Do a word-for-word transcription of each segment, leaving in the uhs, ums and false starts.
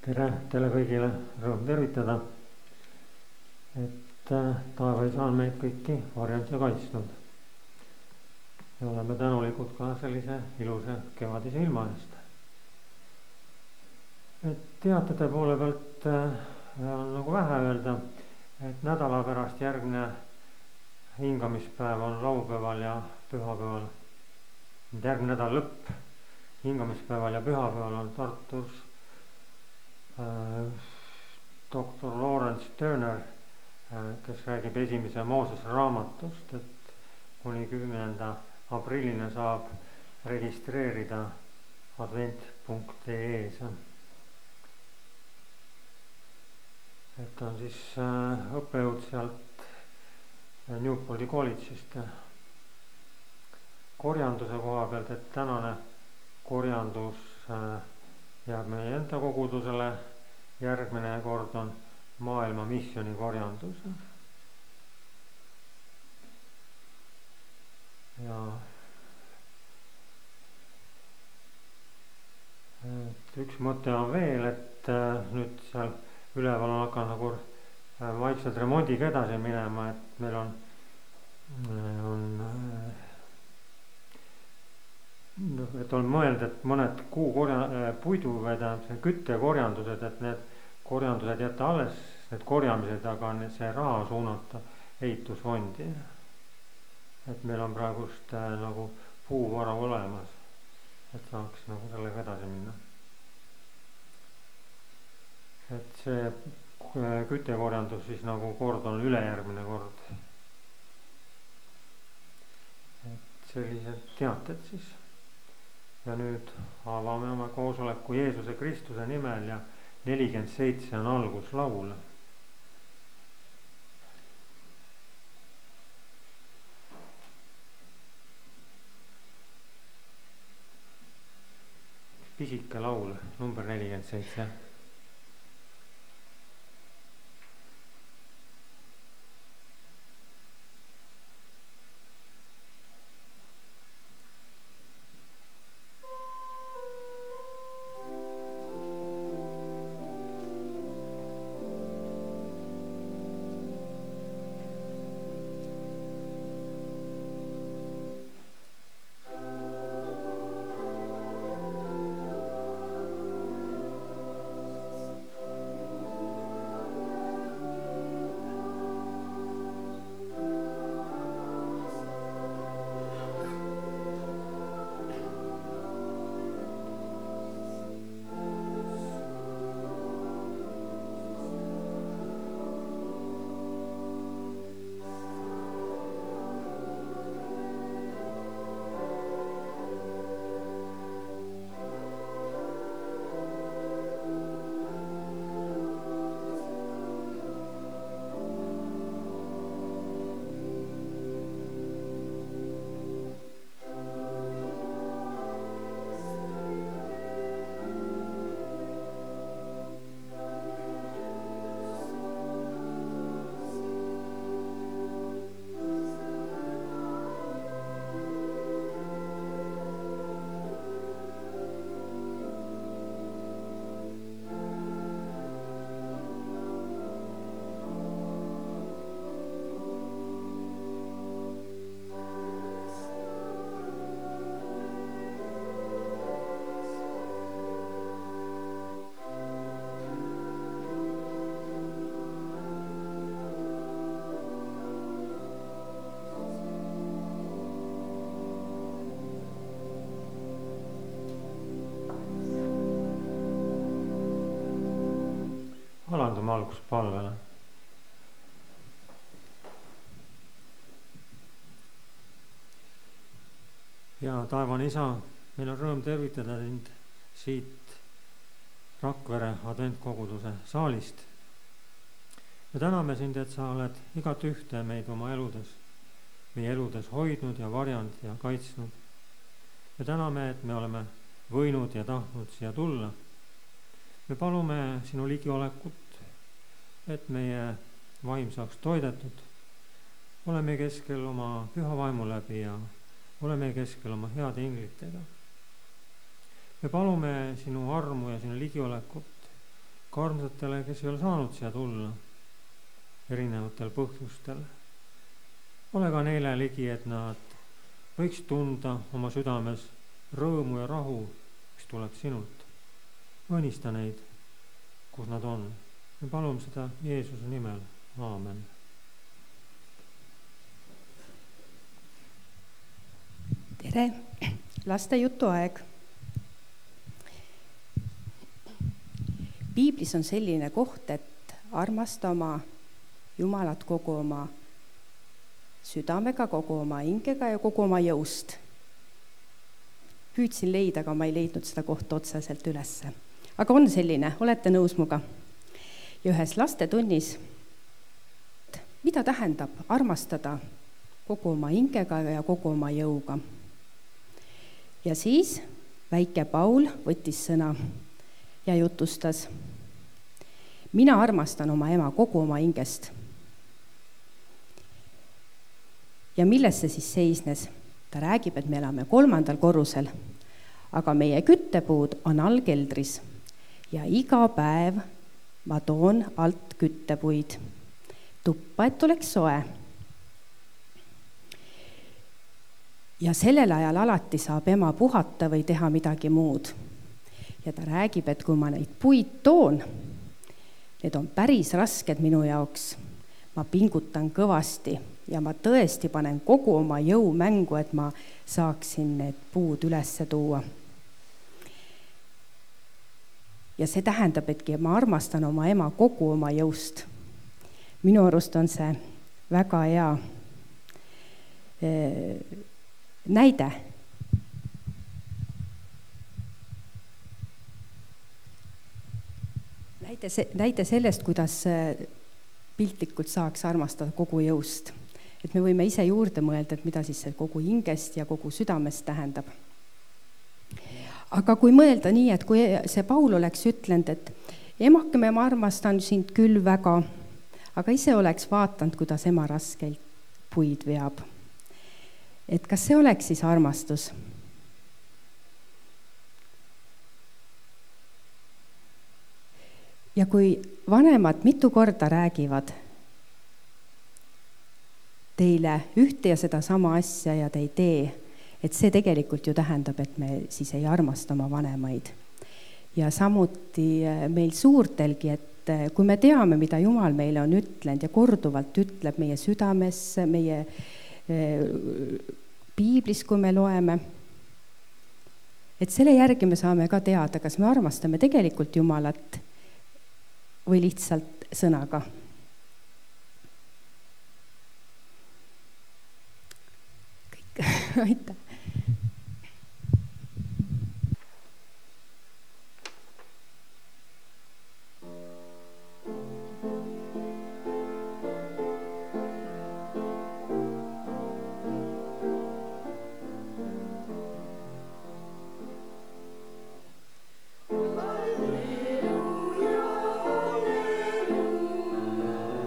tere teile kõigile, rõõm tervitada, et taevaisa on meid kõiki varjanud ja kaitsnud. Ja oleme tänulikud ka sellise ilusa kevadise ilma eest. Et teatada poole pealt on nagu vähe öelda, et nädala pärast järgne hingamispäev on laupäeval ja pühapäeval. Järgmine nädal lõpp hingamispäeval ja pühapäeval on Tartus äh, doktor Lawrence Turner, äh, kes räägib esimese Moosese raamatust, et kuni kümnenda aprillina saab registreerida advent punkt ee-s. Et on siis äh, õppejõud sealt äh, Newporti kolledžist. Korjanduse koha pealt, et tänane korjandus äh, jääb meie enda kogudusele, järgmine kord on maailma missiooni korjandus. Ja et üks mõte on veel, et äh, nüüd seal üleval on hakanud nagu äh, vaikselt remondiga edasi minema, et meil on, on äh, et on mõeld, et mõned kuu korja, puidu või tähendab küttekorjandused, et need korjandused jätta alles, need korjamised, aga see raha suunata ehitusfondi. Et meil on praegust äh, nagu puuvara olemas, et saaks nagu sellega edasi minna. Et see küttekorjandus siis nagu kord on ülejärgmine kord. Et sellised teated siis. Ja nüüd avame oma koosoleku Jeesuse Kristuse nimel ja nelikümmend seitse on alguslaul. Pisike laul, number nelikümmend seitse. Alandume alguspalvele. Ja taevane isa, meil on rõõm tervitada sind siit Rakvere adventkoguduse saalist. Me täname sind, et sa oled igat ühte meid oma eludes, meie eludes hoidnud ja varjanud ja kaitsnud. Me täname, et me oleme võinud ja tahtnud siia tulla. Me palume sinu ligiolekut, et meie vaim saaks toidetud. Oleme keskel oma püha vaimu läbi ja oleme keskel oma heade inglitega. Me palume sinu armu ja sinu ligiolekut ka armsatele, kes ei ole saanud siia tulla erinevatel põhjustel. Ole ka neile ligi, et nad võiks tunda oma südames rõõmu ja rahu, mis tuleb sinult. Õnnista neid, kus nad on. Me palume seda Jeesuse nimel. Aamen. Tere, laste jutuaeg. Piiblis on selline koht, et armasta oma Jumalat kogu oma südamega, kogu oma hingega ja kogu oma jõust. Püüdsin leida, aga ma ei leidnud seda kohta otseselt ülesse. Aga on selline, olete nõus muga? Ja ühes lastetunnis, mida tähendab armastada kogu oma hingega ja kogu oma jõuga? Ja siis väike Paul võttis sõna ja jutustas. Mina armastan oma ema kogu oma hingest. Ja milles see siis seisnes? Ta räägib, et me elame kolmandal korrusel, aga meie küttepuud on all keldris ja iga päev ma toon alt küttepuid tuppa, et oleks soe. Ja sellel ajal alati saab ema puhata või teha midagi muud. Ja ta räägib, et kui ma neid puid toon, need on päris rasked minu jaoks. Ma pingutan kõvasti ja ma tõesti panen kogu oma jõu mängu, et ma saaksin need puud ülesse tuua. Ja see tähendab, etki ma armastan oma ema kogu oma jõust. Minu arust on see väga hea näide. Näide, näide sellest, kuidas piltlikult saaks armastada kogu jõust. Et me võime ise juurde mõelda, et mida siis see kogu hingest ja kogu südamest tähendab. Aga kui mõelda nii, et kui see Paul oleks ütlenud, et emake, ma armastan sind küll väga, aga ise oleks vaatanud, kuidas ema raskelt puid veab. Et kas see oleks siis armastus? Ja kui vanemad mitu korda räägivad teile ühte ja seda sama asja ja te ei tee, et see tegelikult ju tähendab, et me siis ei armasta oma vanemaid. Ja samuti meil suurtelgi, et kui me teame, mida Jumal meile on ütlenud ja korduvalt ütleb meie südames, meie Piiblis, kui me loeme, et selle järgi me saame ka teada, kas me armastame tegelikult Jumalat või lihtsalt sõnaga. Kõik, aitäh.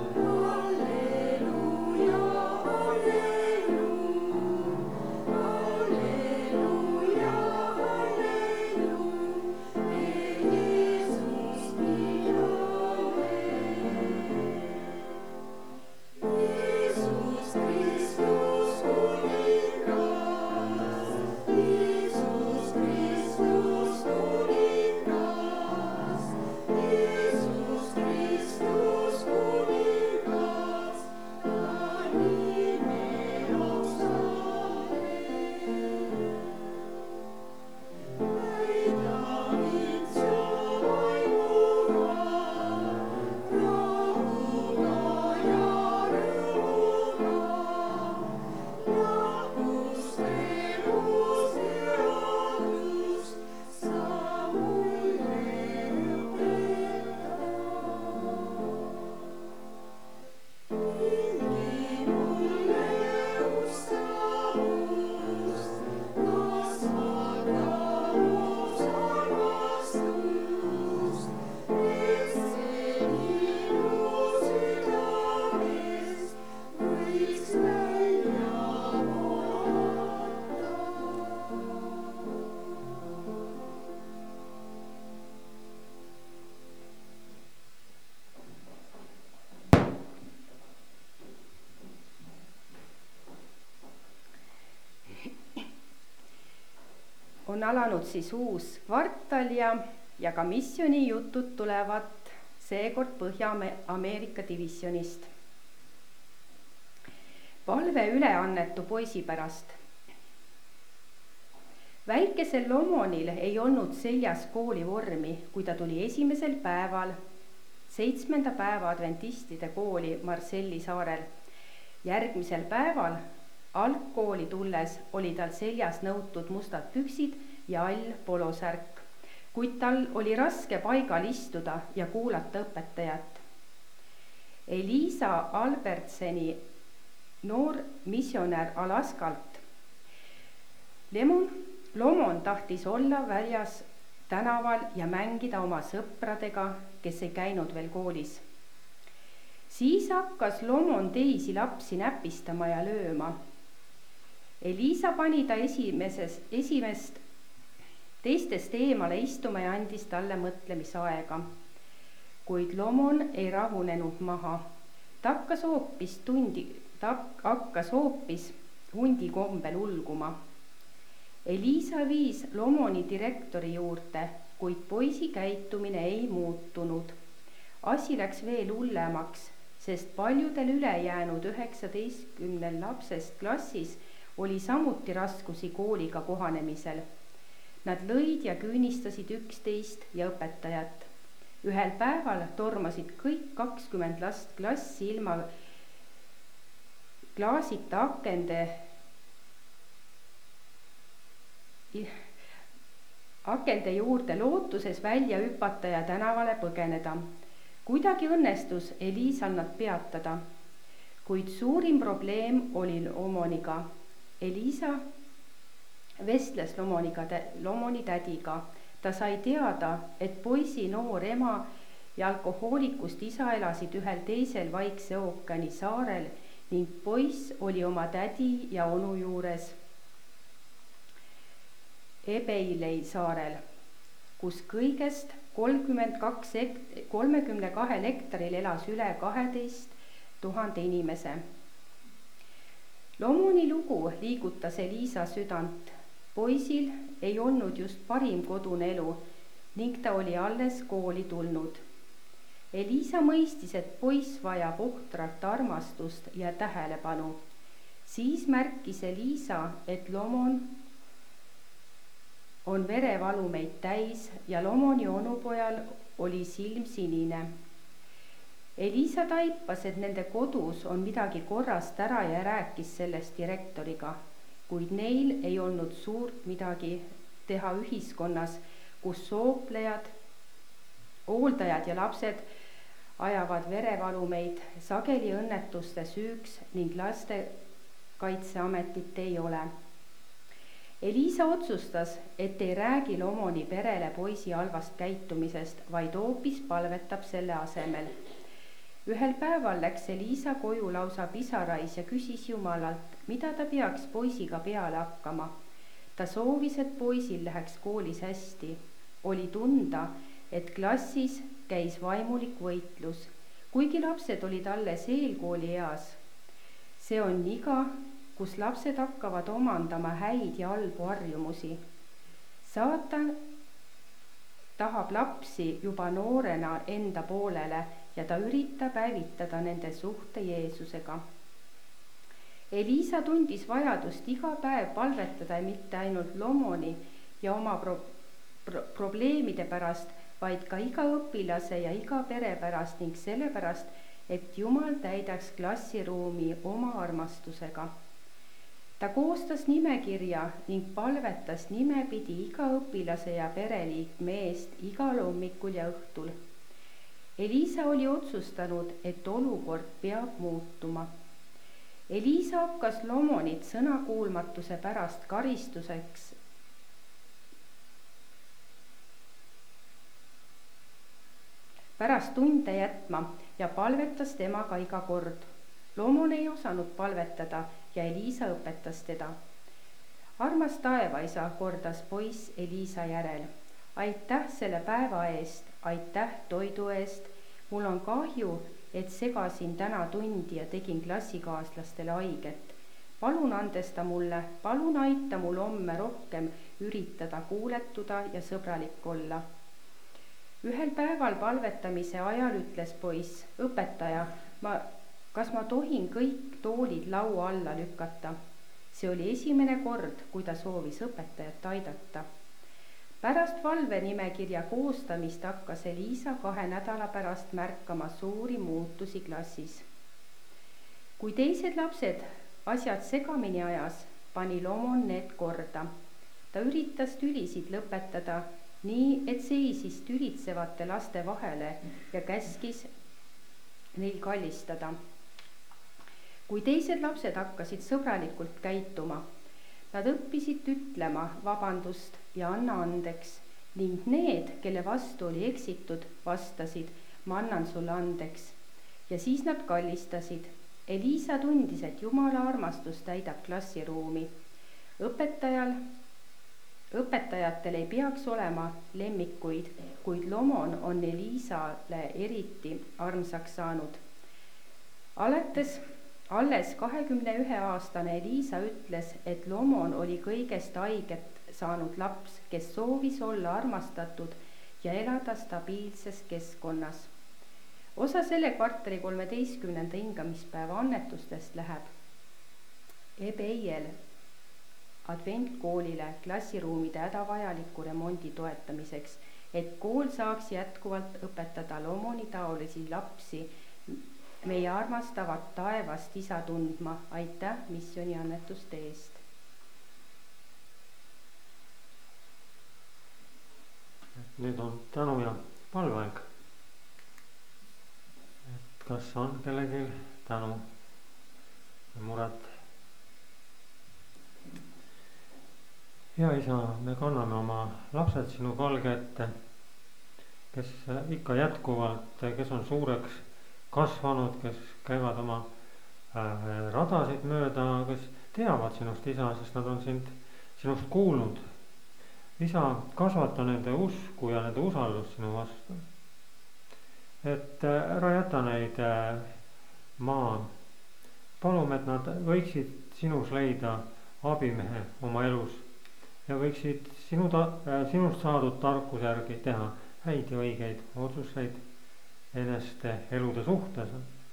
Alleluia, alleluia. alanud siis uus kvartal ja, ja ka missiooni jutud tulevad seekord Põhja-Ameerika divisjonist. Palve üleannetu poisi pärast. Väikesel Lomonil ei olnud seljas koolivormi, kui ta tuli esimesel päeval seitsmenda päeva adventistide kooli Marselli saarel. Järgmisel päeval algkooli tulles oli tal seljas nõutud mustad püksid ja all polosärk, kuid tal oli raske paigal istuda ja kuulata õpetajat. Elisa Albertseni noor missionär Alaskalt. Lemon, Lomon tahtis olla väljas tänaval ja mängida oma sõpradega, kes ei käinud veel koolis. Siis hakkas Lomon teisi lapsi näpistama ja lööma. Elisa pani ta esimeses, esimest teistest eemale istuma ja andis talle mõtlemisaega. Kuid Lomon ei rahunenud maha. Ta hakkas hoopis, tundi, ta hakkas hoopis hundi kombel ulguma. Elisa viis Lomoni direktori juurde, kuid poisi käitumine ei muutunud. Asi läks veel hullemaks, sest paljudel ülejäänud üheksateistkümnel lapsest klassis oli samuti raskusi kooliga kohanemisel. Nad lõid ja küünistasid üksteist ja õpetajat. Ühel päeval tormasid kõik kakskümmend last klassi ilma klaasita akende akende juurde lootuses välja hüpata ja tänavale põgeneda. Kuidagi õnnestus Elisal nad peatada, kuid suurim probleem oli Lomoniga. Elisa vestles Lomoniga, Lomoni tädiga. Ta sai teada, et poisi noor ema ja alkohoolikust isa elasid ühel teisel Vaikse ookeani saarel ning poiss oli oma tädi ja onu juures Ebeilei saarel, kus kõigest kolmkümmend kaks hekt- kolmekümne kahel hektaril elas üle kaheteist tuhande inimese. Lomoni lugu liigutas Elisa südant. Poisil ei olnud just parim kodune elu ning ta oli alles kooli tulnud. Elisa mõistis, et poiss vajab ohtralt armastust ja tähelepanu. Siis märkis Elisa, et Lomon on verevalumeid täis ja Lomoni onupojal oli silm sinine. Elisa taipas, et nende kodus on midagi korrast ära ja rääkis sellest direktoriga, kuid neil ei olnud suurt midagi teha ühiskonnas, kus sooplejad, hooldajad ja lapsed ajavad verevalumeid sageli õnnetuste süüks ning lastekaitseametit ei ole. Elisa otsustas, et ei räägi Lomoni perele poisi halvast käitumisest, vaid hoopis palvetab selle asemel. Ühel päeval läks Elisa koju lausa pisarais ja küsis Jumalalt, mida ta peaks poisiga peale hakkama. Ta soovis, et poisil läheks koolis hästi. Oli tunda, et klassis käis vaimulik võitlus, kuigi lapsed olid alles eelkooli eas. See on iga, kus lapsed hakkavad omandama häid ja halbu harjumusi. Saatan tahab lapsi juba noorena enda poolele ja ta üritab hävitada nende suhte Jeesusega. Elisa tundis vajadust iga päev palvetada mitte ainult Lomoni ja oma pro- pro- probleemide pärast, vaid ka iga õpilase ja iga pere pärast ning sellepärast, et Jumal täidaks klassiruumi oma armastusega. Ta koostas nimekirja ning palvetas nimepidi iga õpilase ja pereliikme eest igal hommikul ja õhtul. Elisa oli otsustanud, et olukord peab muutuma. Elisa hakkas Lomonit sõnakuulmatuse pärast karistuseks pärast tunde jätma ja palvetas temaga iga kord. Lomon ei osanud palvetada ja Elisa õpetas teda. Armas taevaisa, kordas poiss Elisa järel. Aitäh selle päeva eest, aitäh toidu eest. Mul on kahju, et segasin täna tundi ja tegin klassikaaslastele haiget. Palun andesta mulle, palun aita mul homme rohkem üritada kuuletuda ja sõbralik olla. Ühel päeval palvetamise ajal ütles poiss, õpetaja, ma, kas ma tohin kõik toolid laua alla lükata? See oli esimene kord, kui ta soovis õpetajat aidata. Pärast valvenimekirja koostamist hakkas Eliisa kahe nädala pärast märkama suuri muutusi klassis. Kui teised lapsed asjad segamini ajas, pani Lomon need korda. Ta üritas tülisid lõpetada nii, et seisis tülitsevate laste vahele ja käskis neil kallistada. Kui teised lapsed hakkasid sõbralikult käituma, nad õppisid ütlema vabandust ja anna andeks ning need, kelle vastu oli eksitud, vastasid, ma annan sulle andeks. Ja siis nad kallistasid. Eliisa tundis, et Jumala armastus täidab klassiruumi. Õpetajal, õpetajatel ei peaks olema lemmikuid, kuid Lomon on Eliisale eriti armsaks saanud. Alates alles kahekümne ühe aastane Eliisa ütles, et Lomon oli kõigest haiget saanud laps, kes soovis olla armastatud ja elada stabiilses keskkonnas. Osa selle kvartali kolmeteistkümnenda hingamispäeva annetustest läheb Ebeiel adventkoolile klassiruumide hädavajaliku remondi toetamiseks, et kool saaks jätkuvalt õpetada Lomoni taolisi lapsi meie armastavat taevast isa tundma. Aitäh missiooni annetuste eest. Nüüd on tänu ja palveaeg. Et kas on kellelgi tänu ja muret? Hea isa, me kanname oma lapsed sinu palge ette, kes ikka jätkuvalt, kes on suureks kasvanud, kes käivad oma äh, radasid mööda, kes teavad sinust, isa, sest nad on sind, sinust kuulnud. Isa, kasvata nende usku ja nende usaldust sinu vastu. Et äh, ära jäta neid äh, maa. Palume, et nad võiksid sinus leida abimehe oma elus ja võiksid sinu ta, äh, sinust saadud tarkuse järgi teha häid ja õigeid otsuseid eneste elude suhtes.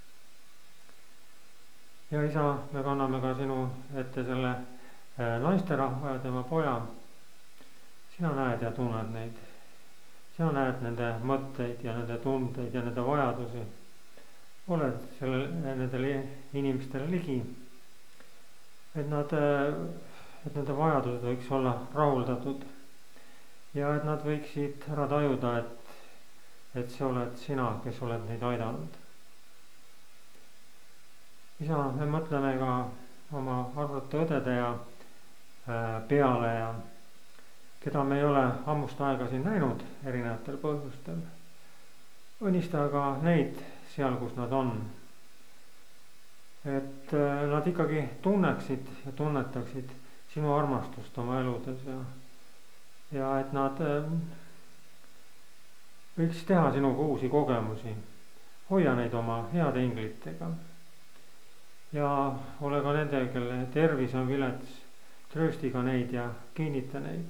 Ja isa, me kanname ka sinu ette selle naisterahva ja tema poja. Sina näed ja tunned neid. Sina näed nende mõtteid ja nende tundeid ja nende vajadusi. Oled selle, nendele inimestele ligi, et nad, et nende vajadused võiks olla rahuldatud ja et nad võiksid ära tajuda, et et see oled sina, kes oled neid aidanud. Isa, me mõtleme ka oma arvate õdede ja äh, peale ja keda me ei ole ammust aega siin näinud erinevatel põhjustel. Õnnista ka neid seal, kus nad on. Et äh, nad ikkagi tunneksid ja tunnetaksid sinu armastust oma eludes ja, ja et nad äh, võiks teha sinuga uusi kogemusi. Hoia neid oma heade inglitega. Ja ole ka nende, kelle tervis on vilets, tröösti ka neid ja kinnita neid.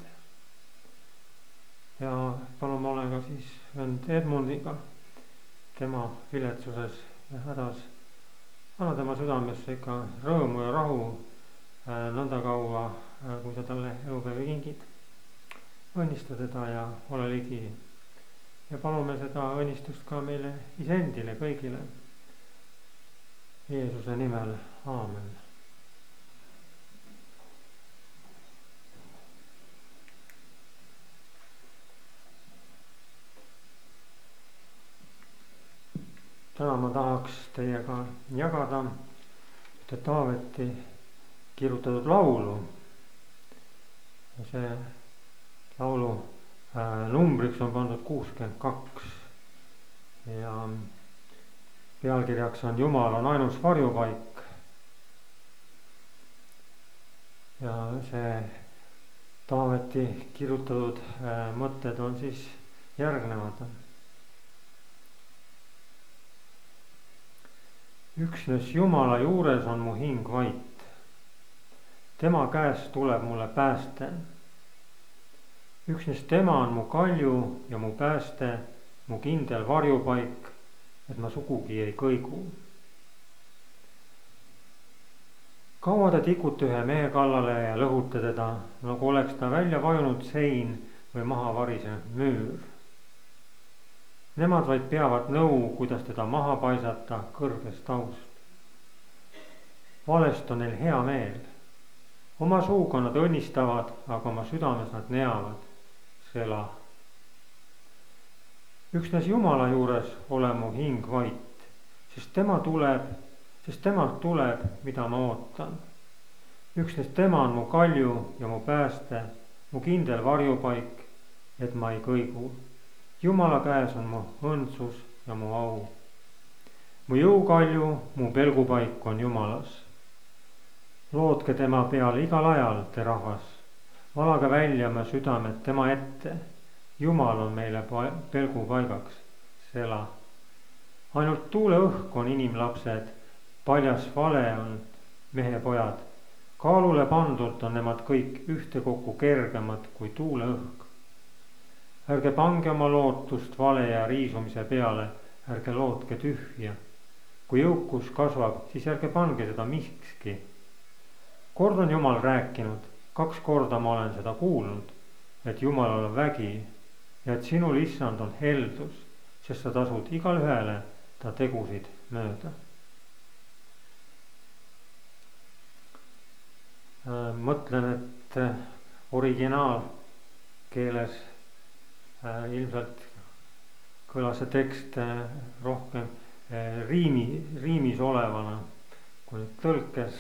Ja palume ole ka siis vend Edmundiga, tema viletsuses ja hädas. Anna tema südamesse ikka rõõmu ja rahu äh, nõnda kaua, äh, kui sa talle elupäevi kingid. Õnnista teda ja ole ligi. Ja palume seda õnnistust ka meile isendile kõigile. Jeesuse nimel. Aamen. Täna ma tahaks teiega jagada ühte Taaveti kirjutatud laulu. Ja see laulu numbriks on pandud kuuskümmend kaks ja pealkirjaks on Jumal on ainus varjupaik. Ja see Taaveti kirjutatud mõtted on siis järgnevad. Üksnes Jumala juures on mu hing vait. Tema käest tuleb mulle pääste. Üksnes tema on mu kalju ja mu pääste, mu kindel varjupaik, et ma sugugi ei kõigu. Kaua te tikute ühe mehe kallale ja lõhute teda, nagu oleks ta välja vajunud sein või maha varisenud müür. Nemad vaid peavad nõu, kuidas teda maha paisata kõrgest taust. Valest on neil hea meel. Oma suuga nad õnnistavad, aga oma südames nad neavad. Sela. Üksnes Jumala juures ole mu hing vait, sest tema tuleb, sest temalt tuleb, mida ma ootan. Üksnes tema on mu kalju ja mu pääste, mu kindel varjupaik, et ma ei kõigu. Jumala käes on mu õndsus ja mu au. Mu jõukalju, mu pelgupaik on Jumalas. Loodke tema peale igal ajal, te rahvas. Valage välja me südamed tema ette. Jumal on meile pelgupaigaks. Sela. Ainult tuule õhk on inimlapsed, paljas vale on mehe pojad. Kaalule pandult on nemad kõik ühtekokku kergemad kui tuule õhk. Ärge pange oma lootust vale ja riisumise peale, ärge lootke tühja. Kui jõukus kasvab, siis ärge pange seda miskski. Kord on Jumal rääkinud, kaks korda ma olen seda kuulnud, et Jumalal on vägi ja et sinul issand on heldus, sest sa tasud igal ühele ta tegusid mööda. Mõtlen, et originaalkeeles ilmselt kõlas see tekst rohkem riimi, riimis olevana kui nüüd tõlkes.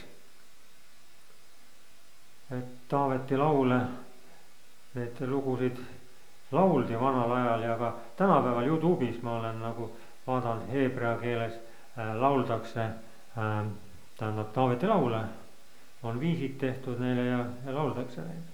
Et Taaveti laule, need lugusid lauldi vanal ajal ja ka tänapäeval YouTube'is ma olen nagu vaadanud heebrea keeles lauldakse, tähendab Taaveti laule, on viisid tehtud neile ja, ja lauldakse neid.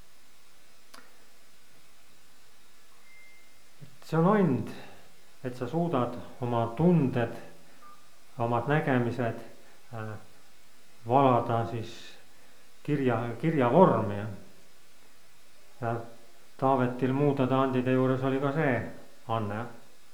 See on and, et sa suudad oma tunded, omad nägemised äh, valada siis kirja, kirja vormi. Ja Taavetil muudade andide juures oli ka see anne.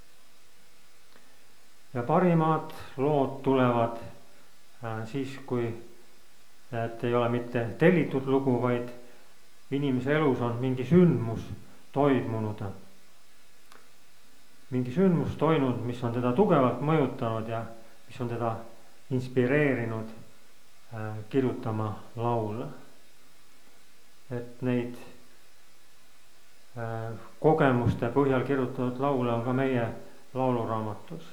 Ja parimad lood tulevad äh, siis, kui et ei ole mitte tellitud lugu, vaid inimese elus on mingi sündmus toimunud. Mingi sündmus toimunud, mis on teda tugevalt mõjutanud ja mis on teda inspireerinud äh, kirjutama laule. Et neid äh, kogemuste põhjal kirjutatud laule on ka meie lauluraamatus.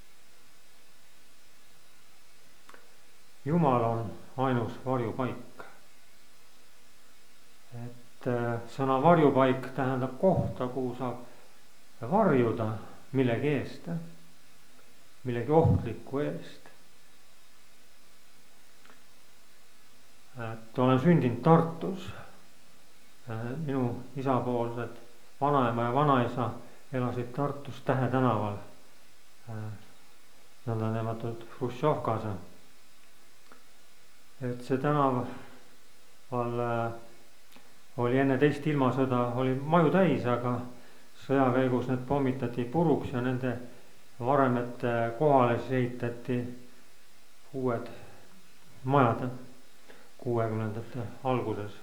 Jumal on ainus varjupaik. Et äh, sõna varjupaik tähendab kohta, kuhu saab varjuda millegi eest, millegi ohtliku eest. Et olen sündinud Tartus. Minu isapoolsed vanaema ja vanaisa elasid Tartus Tähe tänaval, nõnda nimetatud Hruštšovkas. Et see tänaval oli enne teist ilmasõda, oli maju täis, aga sõja käigus need pommitati puruks ja nende varemete kohale siis ehitati uued majad kuuekümnendate alguses.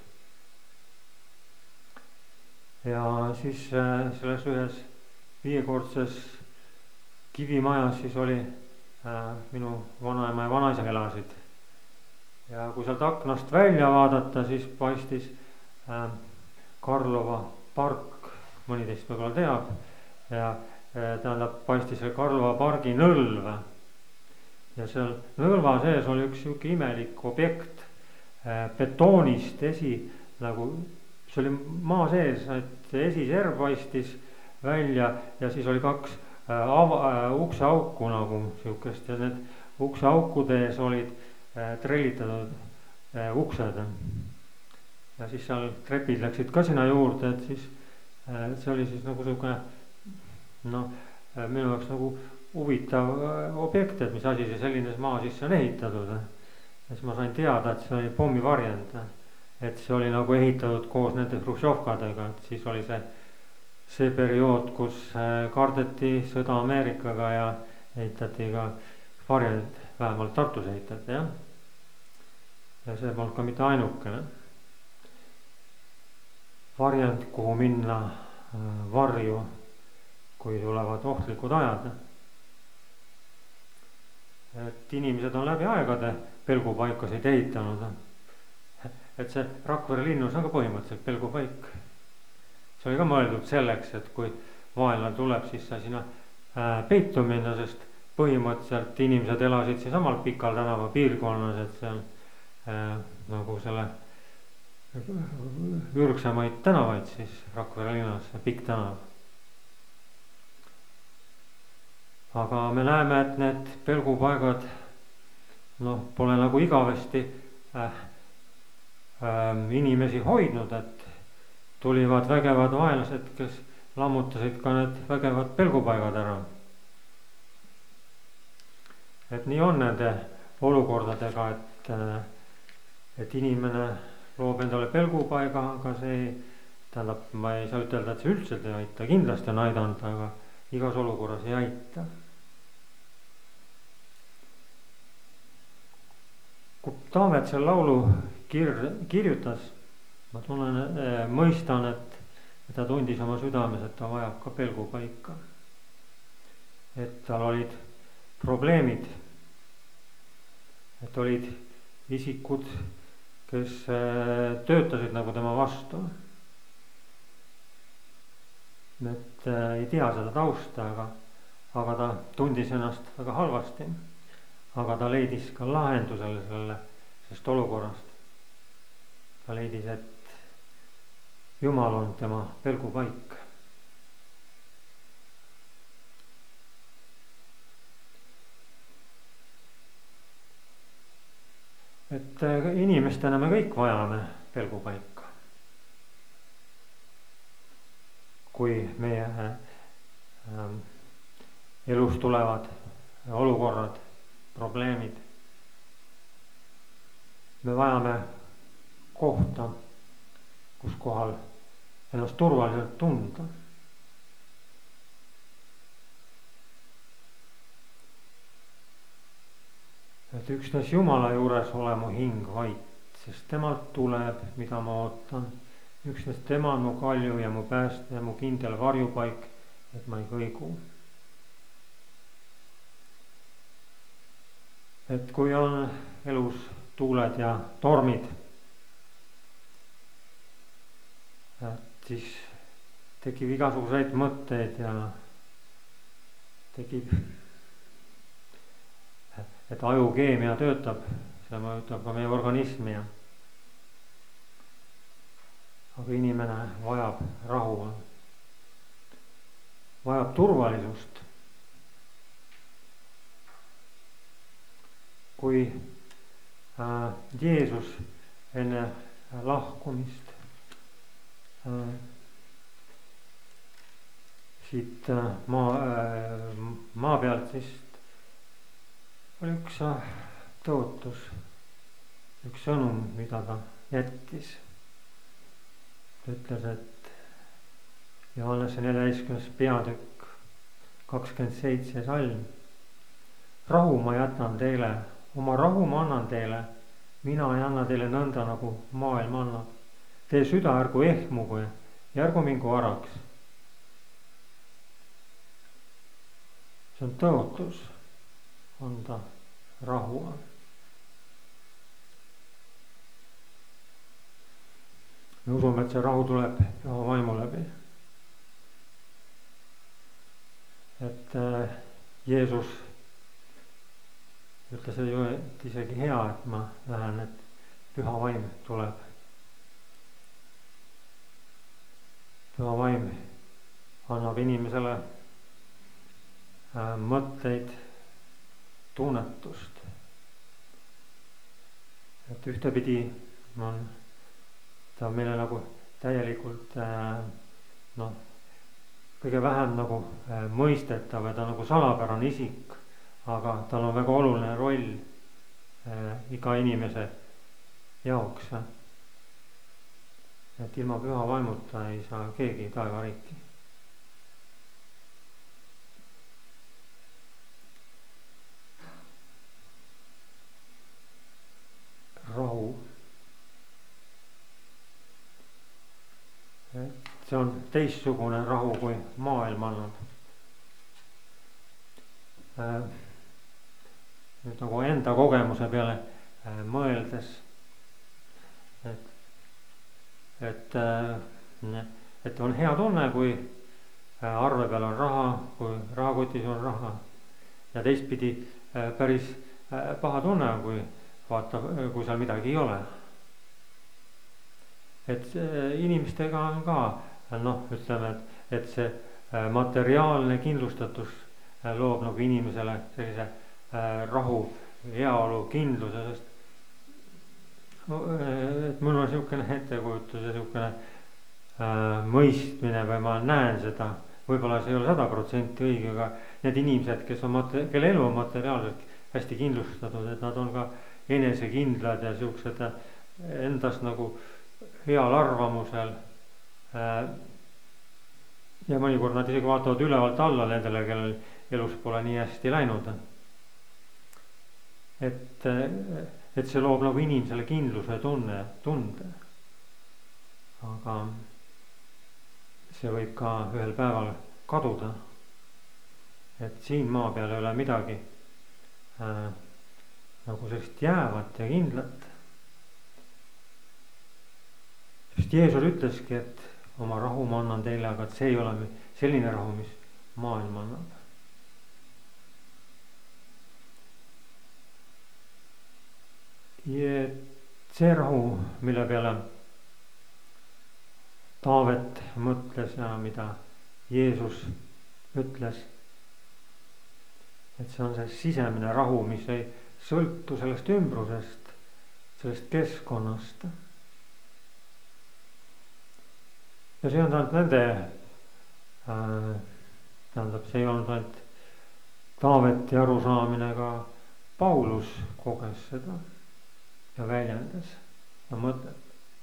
Ja siis selles ühes viiekordses kivimajas siis oli äh, minu vanaema ja vanaisa elasid. Ja kui sealt aknast välja vaadata, siis paistis äh, Karlova park, mõni teist võib-olla teab, ja tähendab paistis see Karlova pargi nõlv. Ja seal nõlva sees oli üks siuke imelik objekt betoonist esi, nagu see oli maa sees, et esiserv paistis välja ja siis oli kaks ava, ukseauku nagu siukest ja need ukseaukude ees olid trellitatud uksed. Ja siis seal trepid läksid ka sinna juurde, et siis see oli siis nagu siuke, noh, minu jaoks nagu huvitav objekt, et mis asi see selline maa sisse on ehitatud. Ja siis ma sain teada, et see oli pommivarjend. et see oli nagu ehitatud koos nende Hruštšovkadega, et siis oli see, see periood, kus kardeti sõda Ameerikaga ja ehitati ka varjend, vähemalt Tartus ehitati, jah. Ja see polnud ka mitte ainukene varjend, kuhu minna varju, kui tulevad ohtlikud ajad. Et inimesed on läbi aegade pelgupaikasid ehitanud. Et see Rakvere linnus on ka põhimõtteliselt pelgupaik. See oli ka mõeldud selleks, et kui vaenlane tuleb, siis sa sinna peitu minna, sest põhimõtteliselt inimesed elasid siin samal Pikal tänava piirkonnas, et see on äh, nagu selle ürgsemaid tänavaid siis Rakvere linnas, Pikk tänav. Aga me näeme, et need pelgupaigad noh, pole nagu igavesti äh, äh, inimesi hoidnud, et tulivad vägevad vaenlased, kes lammutasid ka need vägevad pelgupaigad ära. Et nii on nende olukordadega, et, et inimene loob endale pelgupaiga, aga see, tähendab, ma ei saa ütelda, et see üldse ei aita, kindlasti on aidanud, aga igas olukorras ei aita. Kui Taavet selle laulu kir- kirjutas, ma tunnen, mõistan, et ta tundis oma südames, et ta vajab ka pelgupaika. Et tal olid probleemid, et olid isikud, kes töötasid nagu tema vastu. Et ei tea seda tausta, aga, aga ta tundis ennast väga halvasti. Aga ta leidis ka lahendusele selle, sest olukorrast. Ta leidis, et Jumal on tema pelgupaik. Et inimestena me kõik vajame pelgupaika. Kui meie äh, elus tulevad olukorrad, probleemid, me vajame kohta, kus kohal ennast turvaliselt tunda. Et üksnes Jumala juures ole mu hing vait, sest temalt tuleb, mida ma ootan. Üksnes tema on mu kalju ja mu pääste ja mu kindel varjupaik, et ma ei kõigu. Et kui on elus tuuled ja tormid, et siis tekib igasuguseid mõtteid ja tekib, et ajukeemia töötab, see mõjutab ka meie organismi. Aga inimene vajab rahu, vajab turvalisust. Kui äh, Jeesus enne lahkumist äh, siit äh, maa, äh, maa pealt, siis oli üks tõotus, üks sõnum, mida ta jättis. Ta ütles, et Johannese neljateistkümnes peatükk, kakskümmend seitse salm. Rahu ma jätan teile, oma rahu ma annan teile, mina ei anna teile nõnda, nagu maailm annab. Tee süda ärgu ehmugu ja ärgu mingu araks. See on tõotus anda rahu. Me usume, et see rahu tuleb Püha Vaimu läbi. Et äh, Jeesus ütles, et isegi hea, et ma lähen, et Püha Vaim tuleb. Püha Vaim annab inimesele äh, mõtteid, tunnetust. Et ühtepidi on ta meile nagu täielikult äh, noh, kõige vähem nagu äh, mõistetav ja ta nagu salapärane isik, aga tal on väga oluline roll äh, iga inimese jaoks. et ilma püha vaimuta ei saa keegi taevariiki. Rahu. See on teistsugune rahu, kui maailm annab. Nüüd nagu enda kogemuse peale mõeldes, et, et, et on hea tunne, kui arve peal on raha, kui rahakotis on raha, ja teistpidi päris paha tunne, kui vaata, kui seal midagi ei ole. Et inimestega on ka, noh, ütleme, et, et see materiaalne kindlustatus loob nagu inimesele sellise rahu, heaolu, kindluse, sest et mul on niisugune ettekujutus ja niisugune äh, mõistmine või ma näen seda, võib-olla see ei ole sada protsenti õige, aga need inimesed, kes on, kelle elu on materiaalselt hästi kindlustatud, et nad on ka enesekindlad ja niisugused endast nagu heal arvamusel äh, ja mõnikord nad isegi vaatavad ülevalt alla nendele, kellel elus pole nii hästi läinud. Et, et see loob nagu inimesele kindluse tunne, tunde. Aga see võib ka ühel päeval kaduda. Et siin maa peal ei ole midagi äh, nagu sellist jäävat ja kindlat. Sest Jeesus ütleski, et oma rahu ma annan teile, aga et see ei ole selline rahu, mis maailm annab. Ja see rahu, mille peale Taavet mõtles ja mida Jeesus ütles, et see on see sisemine rahu, mis ei sõltu sellest ümbrusest, sellest keskkonnast. Ja see on ainult nende, äh, tähendab, see ei olnud ainult Taaveti arusaamine, ka Paulus koges seda ja väljendas ja mõtet.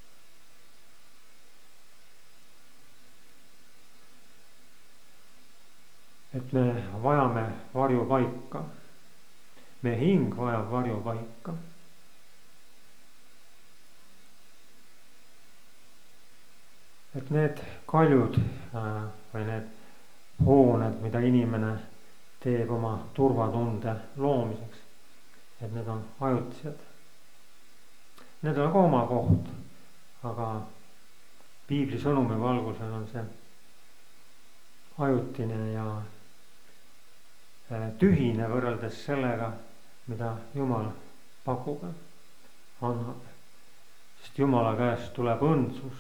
Et me vajame varjupaika. Me hing vajab varjupaika. Et need kaljud äh, või need hooned, mida inimene teeb oma turvatunde loomiseks, et need on ajutised. Need on ka oma koht, aga piibli sõnumi valgusel on see ajutine ja tühine võrreldes sellega, mida Jumal pakub, annab. Sest Jumala käest tuleb õndsus.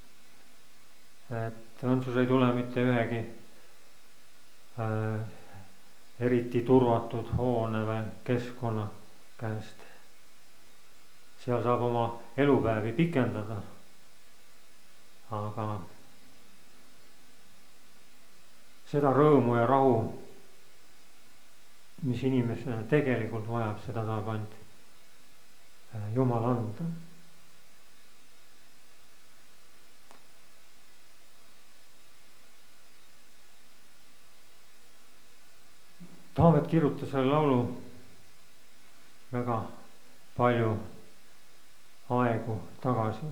Et õndsus ei tule mitte ühegi äh, eriti turvatud hoone või keskkonna käest. Seal saab oma elupäevi pikendada, aga seda rõõmu ja rahu, mis inimesena tegelikult vajab, seda saab ainult Jumal anda. Taavet kirjutas selle laulu väga palju aegu tagasi.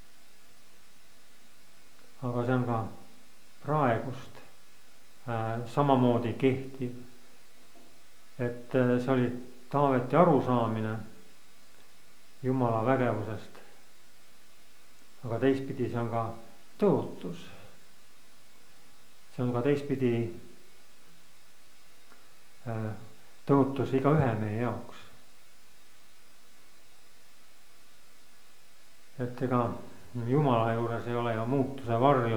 Aga see on ka praegust äh, samamoodi kehtiv. Et äh, see oli Taaveti arusaamine Jumala vägevusest. Aga teistpidi see on ka tõotus. See on ka teistpidi äh, tõotus iga ühe meie jaoks. Et ega Jumala juures ei ole ju muutuse varju.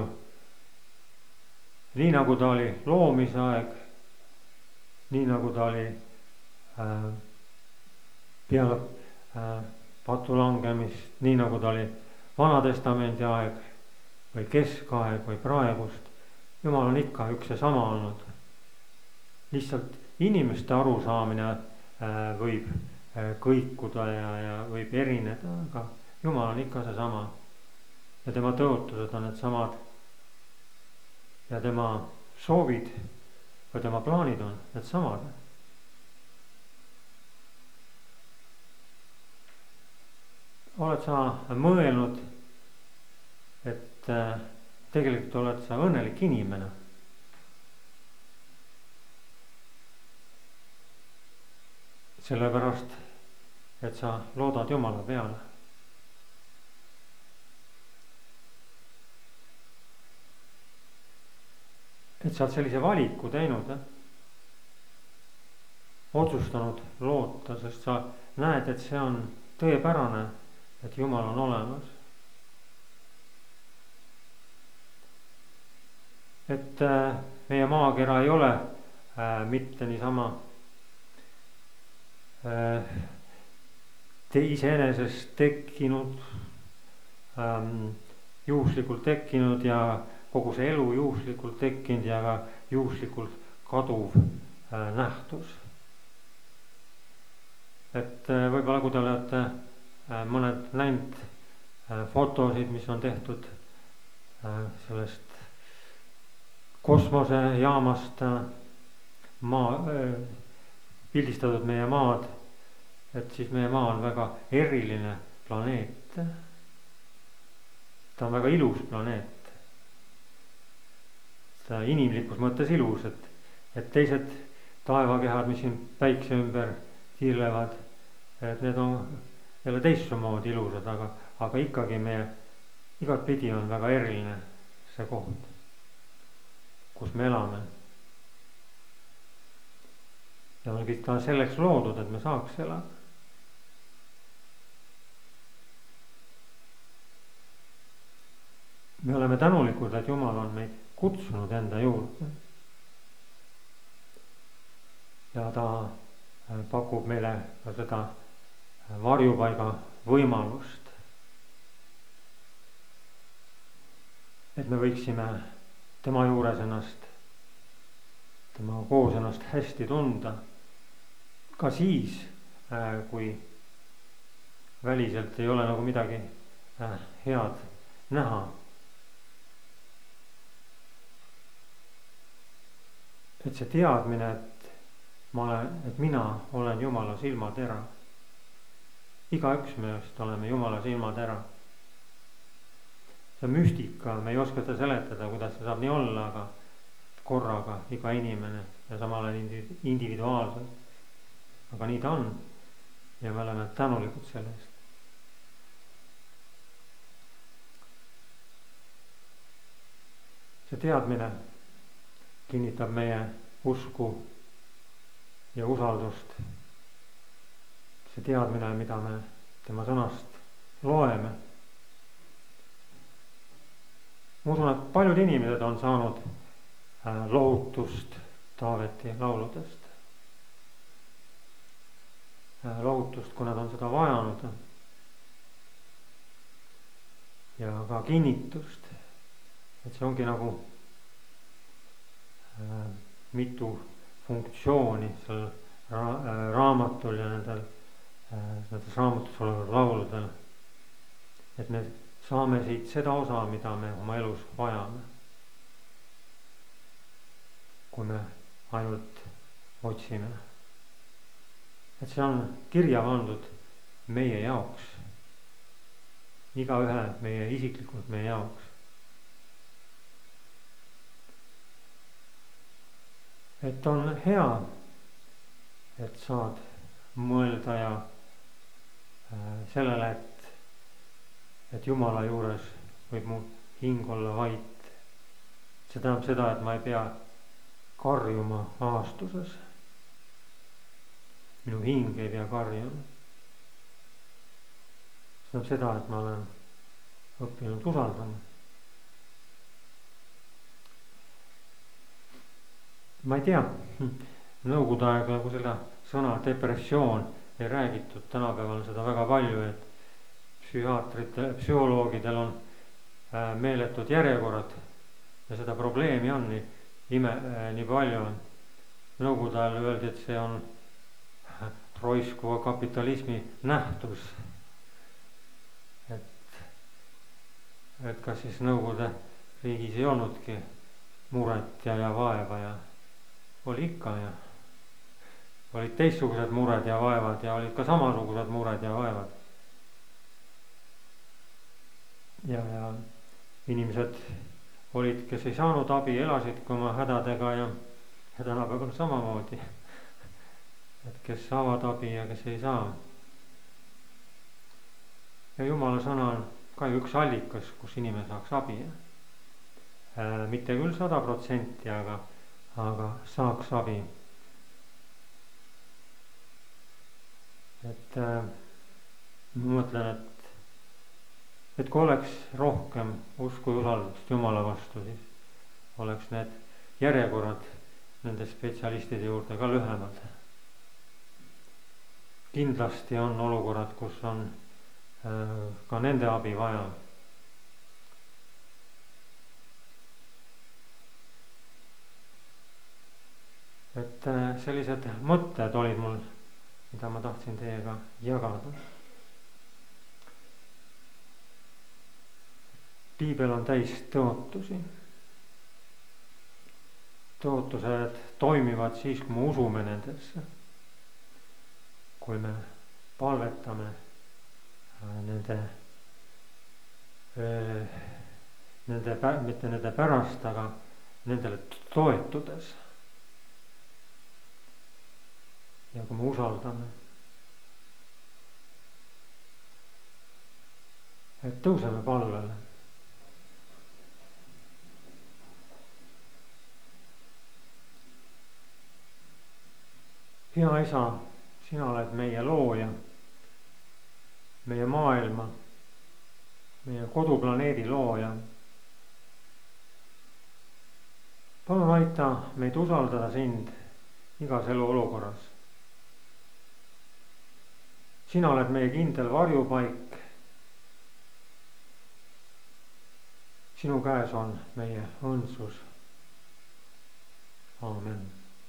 Nii nagu ta oli loomise aeg, nii nagu ta oli äh, peale äh, patu langemist, nii nagu ta oli Vanatestamendi aeg või keskaeg või praegust. Jumal on ikka üks ja sama olnud. Lihtsalt inimeste arusaamine äh, võib äh, kõikuda ja, ja võib erineda, aga Jumal on ikka see sama. ja tema tõotused on need samad ja tema soovid või tema plaanid on need samad. Oled sa mõelnud, et tegelikult oled sa õnnelik inimene? Sellepärast, et sa loodad Jumala peale. Et sa oled sellise valiku teinud, eh? Otsustanud loota, sest sa näed, et see on tõepärane, et Jumal on olemas. Et äh, meie maakera ei ole äh, mitte niisama äh, te iseenesest tekkinud, ähm, juhuslikult tekkinud ja kogu see elu juhuslikult tekkinud ja ka juhuslikult kaduv äh, nähtus. Et äh, võib-olla kui te olete äh, mõned näinud äh, fotosid, mis on tehtud äh, sellest kosmosejaamast äh, maa, äh, pildistatud meie maad, et siis meie maa on väga eriline planeet. Ta on väga ilus planeet. Ta inimlikus mõttes ilus, et, et teised taevakehad, mis siin päikse ümber tiirlevad, et need on jälle teistmoodi ilusad, aga, aga ikkagi meie igat pidi on väga eriline see koht, kus me elame. Ja on kõik ta selleks loodud, et me saaks elada. Me oleme tänulikud, et Jumal on meid kutsunud enda juurde. Ja ta pakub meile ka seda varjupaiga võimalust. Et me võiksime tema juures ennast, tema koos ennast hästi tunda. Ka siis, kui väliselt ei ole nagu midagi head näha. Et see teadmine, et, ma olen, et mina olen Jumala silmatera. Igaüks meist oleme Jumala silmatera. See on müstika, me ei oska seda seletada, kuidas see saab nii olla, aga korraga iga inimene ja samal individuaalselt. Aga nii ta on ja me oleme tänulikud selle eest. See teadmine kinnitab meie usku ja usaldust. See teadmine, mida me tema sõnast loeme. Ma usun, et paljud inimesed on saanud lohutust Taaveti lauludest. Lohutust, kui nad on seda vajanud. Ja ka kinnitust, et see ongi nagu mitu funktsiooni seal ra- raamatul ja nendel nendes raamatus olevad lauludel, et me saame siit seda osa, mida me oma elus vajame, kui me ainult otsime. Et see on kirja pandud meie jaoks, igaühe meie isiklikult meie jaoks. Et on hea, et saad mõelda ja sellele, et, et Jumala juures võib mu hing olla vait. See tähendab seda, et ma ei pea karjuma ahastuses. Minu hing ei pea karjuma. See tähendab seda, et ma olen õppinud usaldama. Ma ei tea, nõukogude aeg nagu seda sõna depressioon ei räägitud, tänapäeval seda väga palju, et psühhiaatritel, psühholoogidel on meeletud järjekorrad ja seda probleemi on nii, ime, nii palju. Nõukogude ajal öeldi, et see on roiskuva kapitalismi nähtus. Et, et kas siis Nõukogude riigis ei olnudki muret ja, ja vaeva ja oli ikka ja olid teistsugused mured ja vaevad ja olid ka samasugused mured ja vaevad. Ja, ja inimesed olid, kes ei saanud abi, elasid kui oma hädadega ja, ja tänapäeval samamoodi. Et kes saavad abi ja kes ei saa. Ja Jumala sõna on ka üks allikas, kus inimene saaks abi. Äh, mitte küll sada protsenti, aga, aga saaks abi. Et äh, ma mõtlen, et, et kui oleks rohkem usku ja usaldust Jumala vastu, siis oleks need järjekorrad nende spetsialistide juurde ka lühemad. Kindlasti on olukorrad, kus on äh, ka nende abi vaja. Et äh, sellised mõtted olid mul, mida ma tahtsin teiega jagada. Piibel on täis tõotusi. Tõotused toimivad siis, kui me usume nendesse. Kui me palvetame nende, nende, mitte nende pärast, aga nendele toetudes. Ja kui me usaldame, et tõuseme palvele. Hea Isa, sina oled meie looja, meie maailma, meie koduplaneedi looja. Palun aita meid usaldada sind igas elu olukorras. Sina oled meie kindel varjupaik. Sinu käes on meie õndsus. Aamen.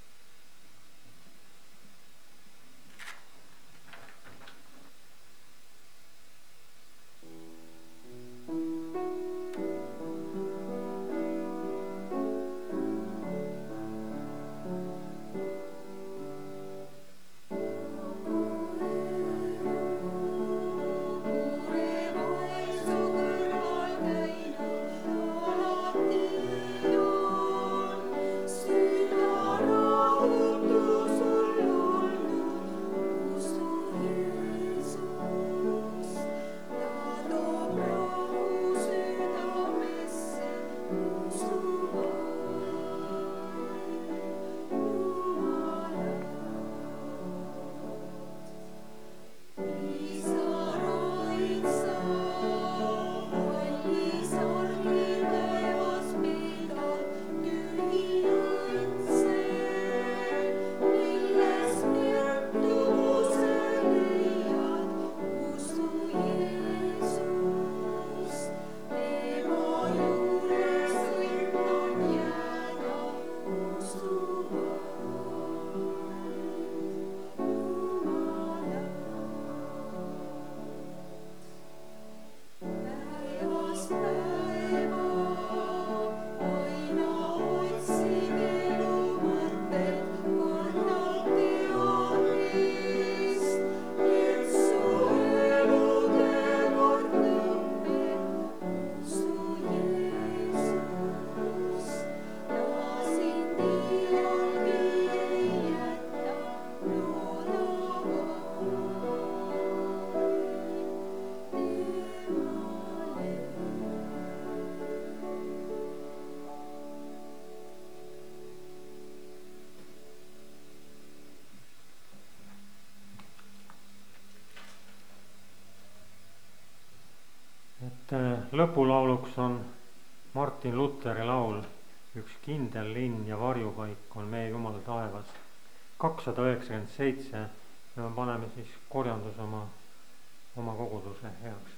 Lõpulauluks on Martin Lutheri laul Üks kindel linn ja varjupaik on meie Jumal taevas. kakssada üheksakümmend seitse ja me paneme siis korjandus oma, oma koguduse heaks.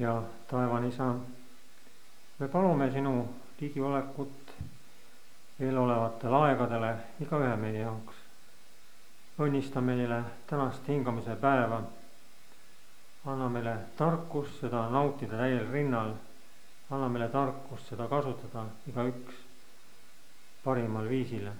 ja taevane Isa, me palume sinu ligiolekut eelolevatele aegadele igaühe meie jaoks. Õnnista meile tänast hingamise päeva. Anna meile tarkust seda nautida täiel rinnal. Anna meile tarkust seda kasutada igaüks parimal viisile.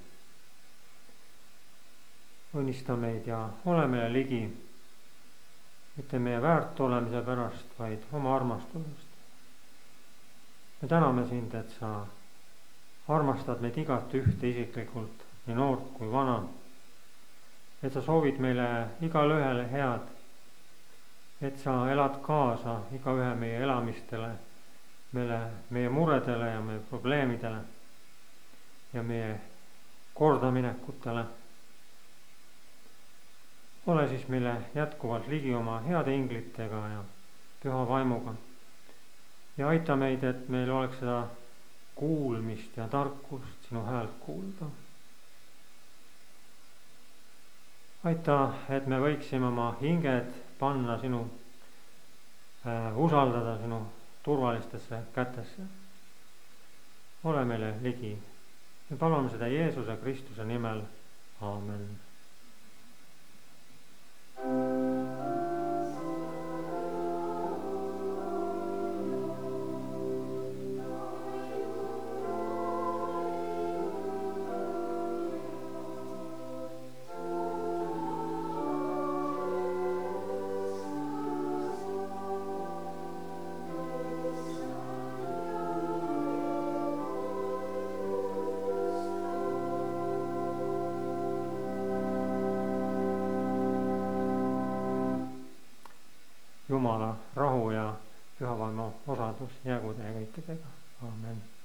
Õnnista meid ja ole meile ligi, mitte meie väärt olemise pärast, vaid oma armastusest. Me täname sind, et sa armastad meid igat ühte isiklikult, nii noort kui vana. Et sa soovid meile igal ühele head, et sa elad kaasa igaühe meie elamistele, meile, meie muredele ja meie probleemidele ja meie kordaminekutele. Ole siis meile jätkuvalt ligi oma heade inglitega ja püha vaimuga ja aita meid, et meil oleks seda kuulmist ja tarkust sinu häält kuulda. Aita, et me võiksime oma hinged panna sinu, äh, usaldada sinu turvalistesse kätesse. Ole meile ligi. Me palume seda Jeesuse Kristuse nimel. Aamen. Jumala rahu ja püha vaimu osadus jäägu teie kõikidega. Aamen.